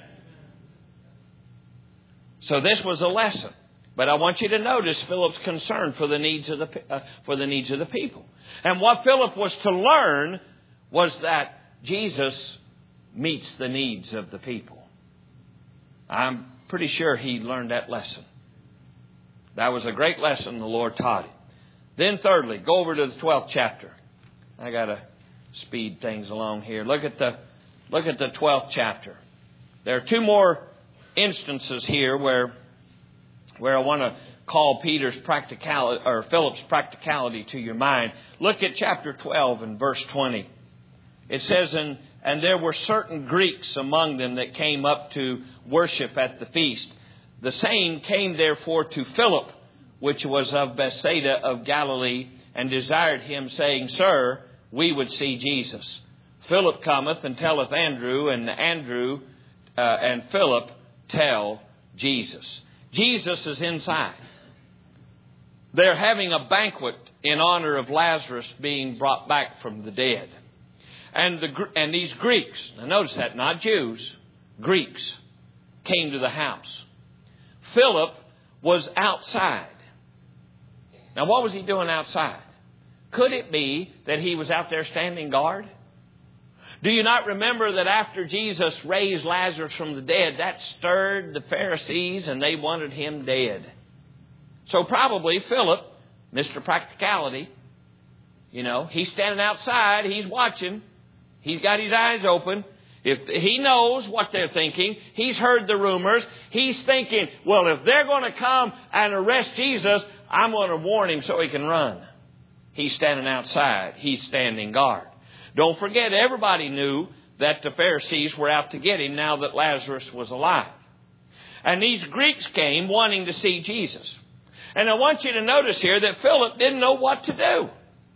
So this was a lesson. But I want you to notice Philip's concern for the needs of the, uh, for the needs of the people. And what Philip was to learn was that Jesus meets the needs of the people. I'm pretty sure he learned that lesson. That was a great lesson the Lord taught him. Then thirdly, go over to the twelfth chapter. I got to speed things along here. Look at the look at the twelfth chapter. There are two more instances here where where I want to call Peter's practicality or Philip's practicality to your mind. Look at chapter twelve and verse twenty. It says, and, and there were certain Greeks among them that came up to worship at the feast. The same came therefore to Philip, which was of Bethsaida of Galilee, and desired him, saying, Sir, we would see Jesus. Philip cometh and telleth Andrew, and Andrew uh, and Philip tell Jesus. Jesus is inside. They're having a banquet in honor of Lazarus being brought back from the dead. And the and these Greeks, now notice that, not Jews, Greeks, came to the house. Philip was outside. Now what was he doing outside? Could it be that he was out there standing guard? Do you not remember that after Jesus raised Lazarus from the dead, that stirred the Pharisees and they wanted him dead? So probably Philip, Mister Practicality, you know, he's standing outside, he's watching. He's got his eyes open. If he knows what they're thinking, he's heard the rumors. He's thinking, well, if they're going to come and arrest Jesus, I'm going to warn him so he can run. He's standing outside. He's standing guard. Don't forget, everybody knew that the Pharisees were out to get him now that Lazarus was alive. And these Greeks came wanting to see Jesus. And I want you to notice here that Philip didn't know what to do.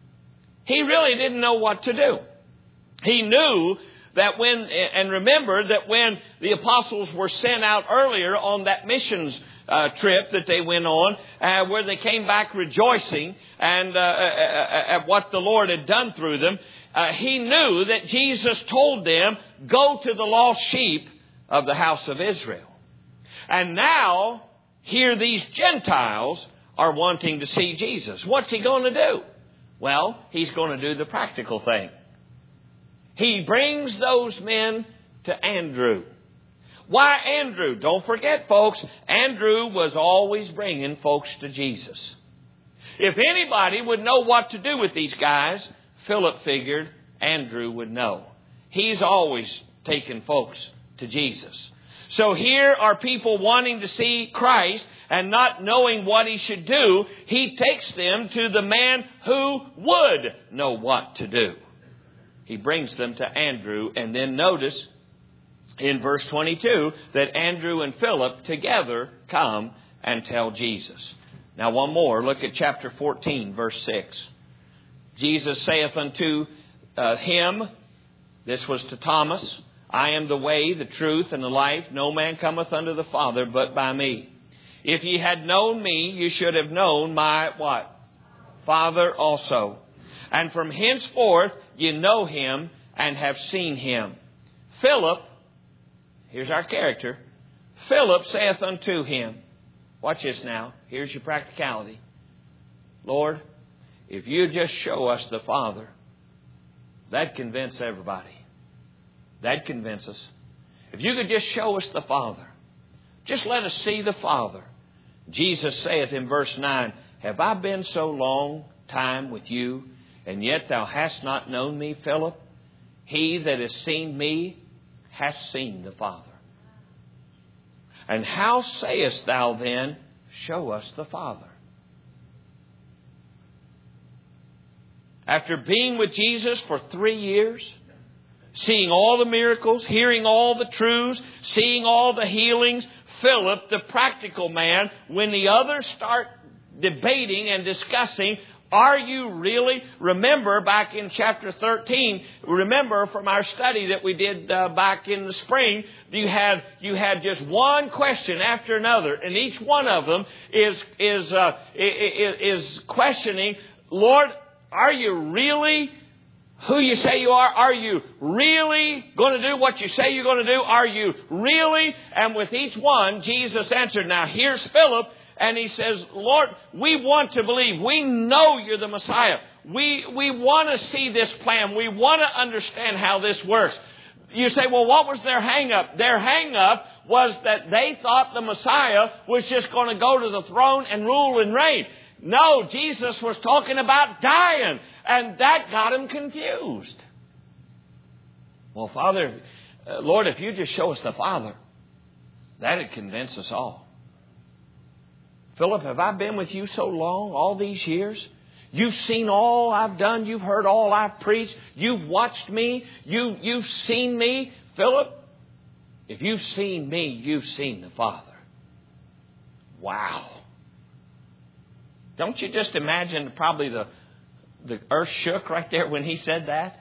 He really didn't know what to do. He knew that when, and remember that when the apostles were sent out earlier on that missions uh, trip that they went on, uh, where they came back rejoicing and uh, at what the Lord had done through them, uh, he knew that Jesus told them, go to the lost sheep of the house of Israel. And now, here these Gentiles are wanting to see Jesus. What's he going to do? Well, he's going to do the practical thing. He brings those men to Andrew. Why Andrew? Don't forget, folks, Andrew was always bringing folks to Jesus. If anybody would know what to do with these guys, Philip figured Andrew would know. He's always taking folks to Jesus. So here are people wanting to see Christ and not knowing what he should do. He takes them to the man who would know what to do. He brings them to Andrew, and then notice in verse twenty-two that Andrew and Philip together come and tell Jesus. Now one more. Look at chapter fourteen, verse six. Jesus saith unto uh, him, this was to Thomas, I am the way, the truth, and the life. No man cometh unto the Father but by me. If ye had known me, you should have known my what? Father also. And from henceforth you know him and have seen him. Philip, here's our character. Philip saith unto him, watch this now. Here's your practicality. Lord, if you just show us the Father, that'd convince everybody. That'd convince us. If you could just show us the Father, just let us see the Father. Jesus saith in verse nine, have I been so long time with you, and yet thou hast not known me, Philip? He that has seen me hath seen the Father. And how sayest thou then, show us the Father? After being with Jesus for three years, seeing all the miracles, hearing all the truths, seeing all the healings, Philip, the practical man, when the others start debating and discussing, are you really? Remember back in chapter thirteen, remember from our study that we did uh, back in the spring, you had you had just one question after another, and each one of them is is uh, is, is questioning, Lord, are you really who you say you are? Are you really going to do what you say you're going to do? Are you really? And with each one, Jesus answered. Now here's Philip. And he says, Lord, we want to believe. We know you're the Messiah. We, we want to see this plan. We want to understand how this works. You say, well, what was their hang-up? Their hang-up was that they thought the Messiah was just going to go to the throne and rule and reign. No, Jesus was talking about dying. And that got him confused. Well, Father, uh, Lord, if you just show us the Father, that'd convince us all. Philip, have I been with you so long, all these years? You've seen all I've done. You've heard all I've preached. You've watched me. You, you've seen me. Philip, if you've seen me, you've seen the Father. Wow. Don't you just imagine probably the, the earth shook right there when he said that?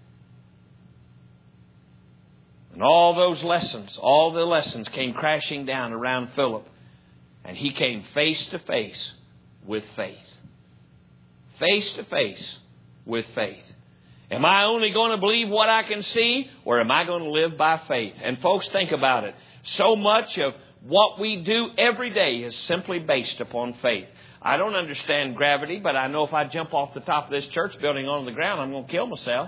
And all those lessons, all the lessons came crashing down around Philip. And he came face to face with faith. Face to face with faith. Am I only going to believe what I can see, or am I going to live by faith? And folks, think about it. So much of what we do every day is simply based upon faith. I don't understand gravity, but I know if I jump off the top of this church building onto the ground, I'm going to kill myself.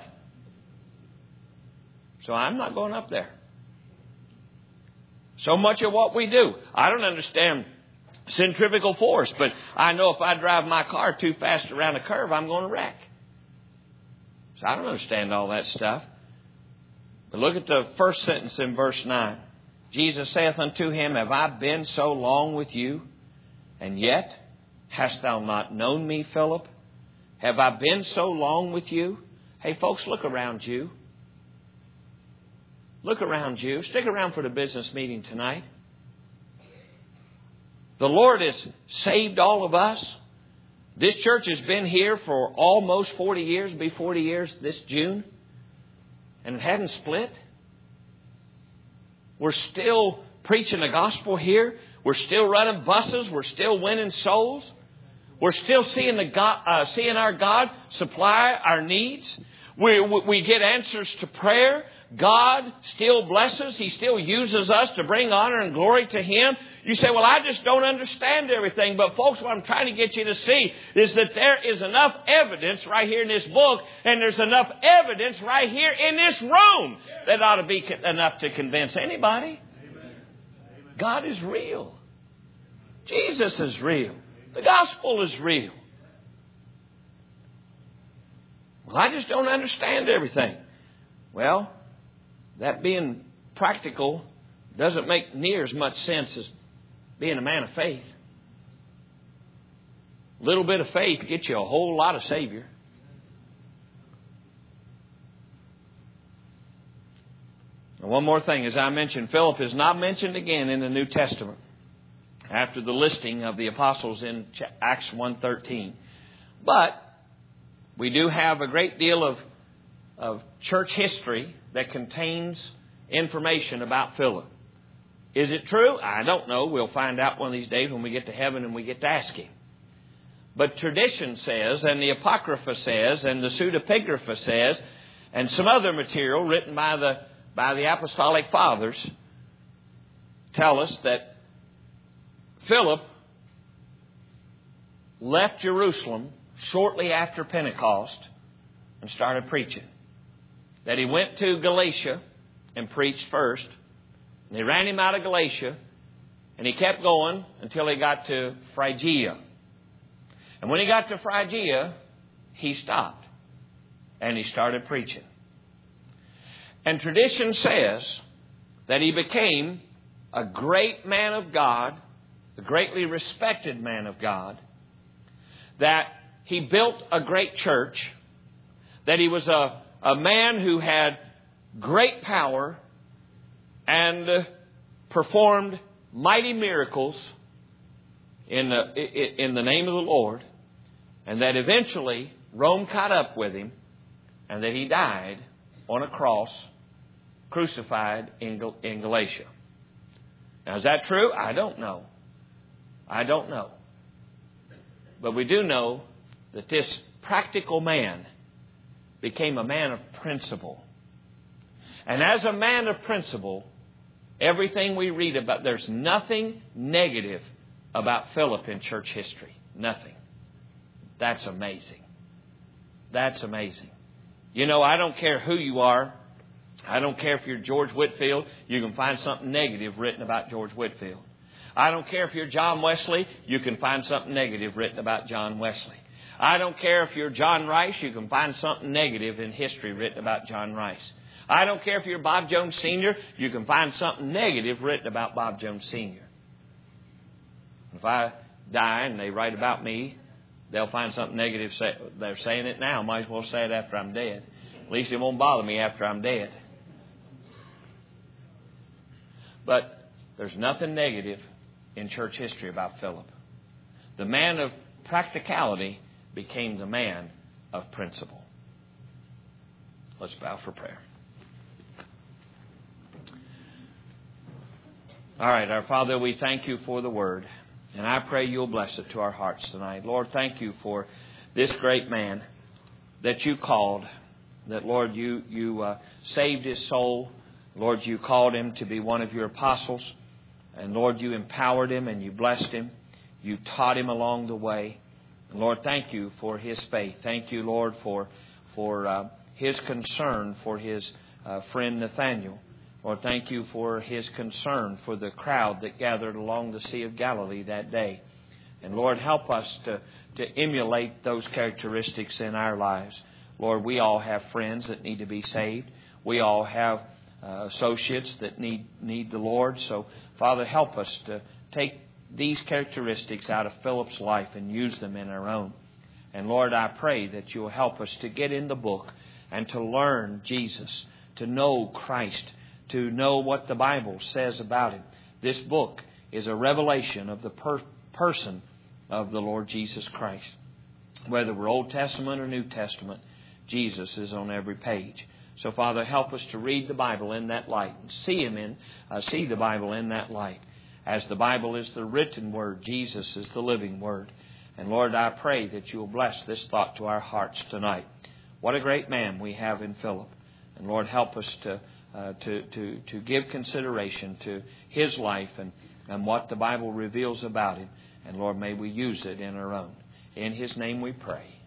So I'm not going up there. So much of what we do, I don't understand centrifugal force, but I know if I drive my car too fast around a curve, I'm going to wreck. So I don't understand all that stuff. But look at the first sentence in verse nine. Jesus saith unto him, have I been so long with you, and yet hast thou not known me, Philip? Have I been so long with you? Hey, folks, look around you. Look around you. Stick around for the business meeting tonight. The Lord has saved all of us. This church has been here for almost forty years, be forty years this June, and it hadn't split. We're still preaching the gospel here. We're still running buses. We're still winning souls. We're still seeing the God, uh, seeing our God supply our needs. We, we get answers to prayer. God still blesses. He still uses us to bring honor and glory to Him. You say, well, I just don't understand everything. But folks, what I'm trying to get you to see is that there is enough evidence right here in this book, and there's enough evidence right here in this room that ought to be enough to convince anybody. God is real. Jesus is real. The gospel is real. Well, I just don't understand everything. Well, that being practical doesn't make near as much sense as being a man of faith. A little bit of faith gets you a whole lot of Savior. And one more thing, as I mentioned, Philip is not mentioned again in the New Testament after the listing of the apostles in Acts one thirteen. But we do have a great deal of, of church history that contains information about Philip. Is it true? I don't know. We'll find out one of these days when we get to heaven and we get to ask Him. But tradition says, and the Apocrypha says, and the Pseudepigrapha says, and some other material written by the by the Apostolic Fathers tell us that Philip left Jerusalem shortly after Pentecost and started preaching. That he went to Galatia and preached first. And they ran him out of Galatia. And he kept going until he got to Phrygia. And when he got to Phrygia, he stopped. And he started preaching. And tradition says that he became a great man of God, a greatly respected man of God, that he built a great church, that he was a, a man who had great power and uh, performed mighty miracles in the, in the name of the Lord, and that eventually Rome caught up with him, and that he died on a cross, crucified in, Gal- in Galatia. Now, is that true? I don't know. I don't know. But we do know that this practical man became a man of principle. And as a man of principle, everything we read about, there's nothing negative about Philip in church history. Nothing. That's amazing. That's amazing. You know, I don't care who you are. I don't care if you're George Whitefield. You can find something negative written about George Whitefield. I don't care if you're John Wesley. You can find something negative written about John Wesley. I don't care if you're John Rice. You can find something negative in history written about John Rice. I don't care if you're Bob Jones Senior You can find something negative written about Bob Jones Senior If I die and they write about me, they'll find something negative. Say, they're saying it now. Might as well say it after I'm dead. At least it won't bother me after I'm dead. But there's nothing negative in church history about Philip. The man of practicality became the man of principle. Let's bow for prayer. All right, our Father, we thank you for the Word. And I pray you'll bless it to our hearts tonight. Lord, thank you for this great man that you called. That, Lord, you, you uh, saved his soul. Lord, you called him to be one of your apostles. And, Lord, you empowered him and you blessed him. You taught him along the way. And, Lord, thank you for his faith. Thank you, Lord, for, for uh, his concern for his uh, friend Nathaniel. Lord, thank you for his concern for the crowd that gathered along the Sea of Galilee that day. And Lord, help us to, to emulate those characteristics in our lives. Lord, we all have friends that need to be saved. We all have uh, associates that need, need the Lord. So, Father, help us to take these characteristics out of Philip's life and use them in our own. And Lord, I pray that you'll help us to get in the book and to learn Jesus, to know Christ, to know what the Bible says about Him. This book is a revelation of the per- person of the Lord Jesus Christ. Whether we're Old Testament or New Testament, Jesus is on every page. So, Father, help us to read the Bible in that light and see Him in, uh, see the Bible in that light. As the Bible is the written Word, Jesus is the living Word. And Lord, I pray that you will bless this thought to our hearts tonight. What a great man we have in Philip. And Lord, help us to uh, to, to, to give consideration to his life and, and what the Bible reveals about him. And Lord, may we use it in our own. In His name we pray.